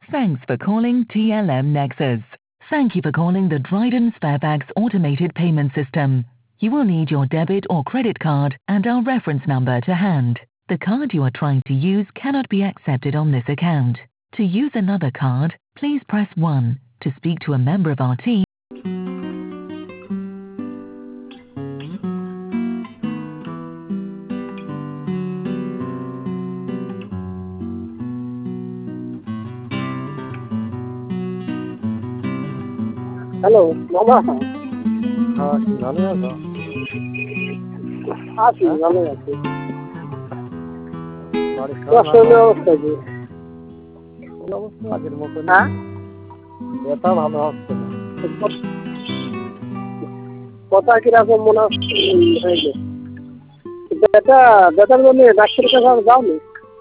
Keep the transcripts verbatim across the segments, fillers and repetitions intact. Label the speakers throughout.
Speaker 1: Thanks for calling T L M Nexus. Thank you for calling the Dryden Sparebags automated payment system. You will need your debit or credit card and our reference number to hand. The card you are trying to use cannot be accepted on this account. To use another card, please press one. To speak to a member of our team.
Speaker 2: Hello মামা।
Speaker 3: হ্যাঁ ভালো আছো?
Speaker 2: আছি ভালো আছি।
Speaker 3: বাড়ির
Speaker 2: শরীরের অবস্থা কি?
Speaker 3: অবস্থা আগের মতো না।
Speaker 2: হ্যাঁ
Speaker 3: ব্যথা ভালো হচ্ছে না।
Speaker 2: কথা কিরকম মনে হচ্ছে? ব্যথা ব্যথার জন্য ডাক্তারের কাছে যাওনি?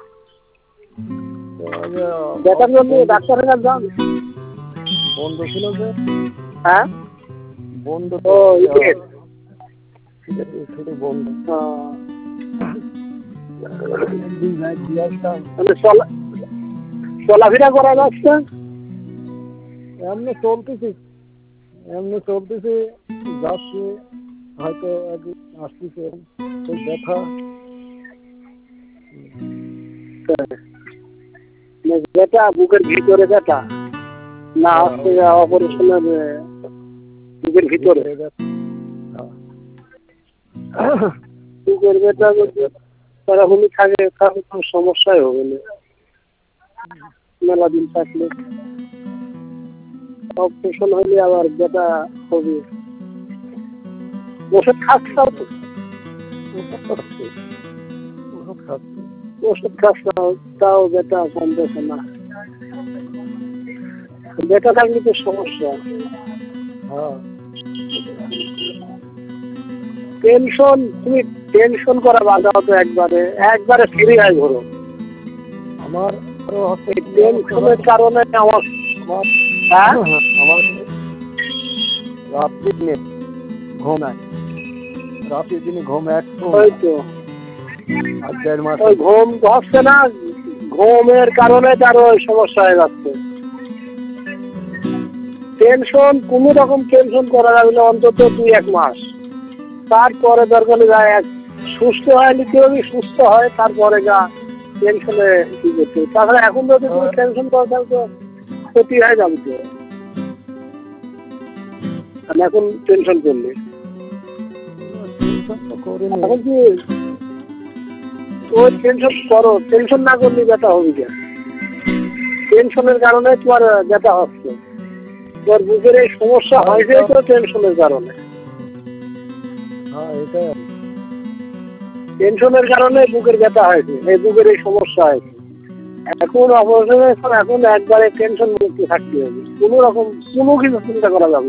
Speaker 2: ব্যথার জন্য ডাক্তারের কাছে যাওনি?
Speaker 3: বন্ধ ছিল যে।
Speaker 2: হ্যাঁ
Speaker 3: বন্ধ
Speaker 2: ও ইটের
Speaker 3: শুধু বন্ধ।
Speaker 2: চলাফেরা করা যাচ্ছে?
Speaker 3: এমনি চলতেছি এমনি চলতেছি যাচ্ছি হয়তো আসতেছে ব্যথা।
Speaker 2: ব্যথা বুকের ভিতরে ব্যথা না হচ্ছে অপারেশনের বুকের ভিতরে বুকের ব্যথা যদি তারাহুলি থাকে তাহলে কোনো সমস্যাই হবে না। মেলা দিন থাকলে অপারেশন হলে আবার ব্যথা হবে। ওষুধ খাচ্ছাও তো?
Speaker 3: ওষুধ খাচ্ছি
Speaker 2: ওষুধ খাচ্ছাও তাও ব্যথা কমতেছে না। ব্যথা থাকলে তো সমস্যা।
Speaker 3: হ্যাঁ
Speaker 2: টেনশন তুমি টেনশন করা বাধা হতো একবারে একবারে ফ্রি হয় ধরো।
Speaker 3: আমার
Speaker 2: টেনশনের কারণে আমার হ্যাঁ
Speaker 3: আমার রাত্রি দিনে ঘুম এক রাত্রি দিনে ঘুম এক
Speaker 2: ওই তো
Speaker 3: আর দেড় মাস
Speaker 2: ওই ঘুম হচ্ছে না। ঘুমের কারণে তার ওই সমস্যা হয়ে যাচ্ছে। টেনশন কোনো রকম টেনশন করা যাবে না অন্তত দুই এক মাস। তারপরে দরকার যায় এক সুস্থ হয় নিতে হবে, সুস্থ হয় তারপরে যা টেনশনে কি করতে। তাছাড়া এখন যদি তুমি টেনশন করো তাহলে তো ক্ষতি হয়ে যাবে তো। এখন টেনশন করলে এখন কি ওই টেনশন করো, টেনশন না করলে ব্যথা হবে কেন? টেনশনের কারণে তোমার ব্যথা হচ্ছে। তোমার বুকের এই সমস্যা হয়েছে তো টেনশনের কারণে।
Speaker 3: হ্যাঁ এটাই
Speaker 2: টেনশনের কারণে বুকের ব্যথা হয়েছে, এই বুকের এই সমস্যা হয়েছে। এখন অপারেশনের এখন একবারে টেনশন মুক্ত থাকতে হবে। কোনো রকম কোনো কিছু চিন্তা করা যাবে।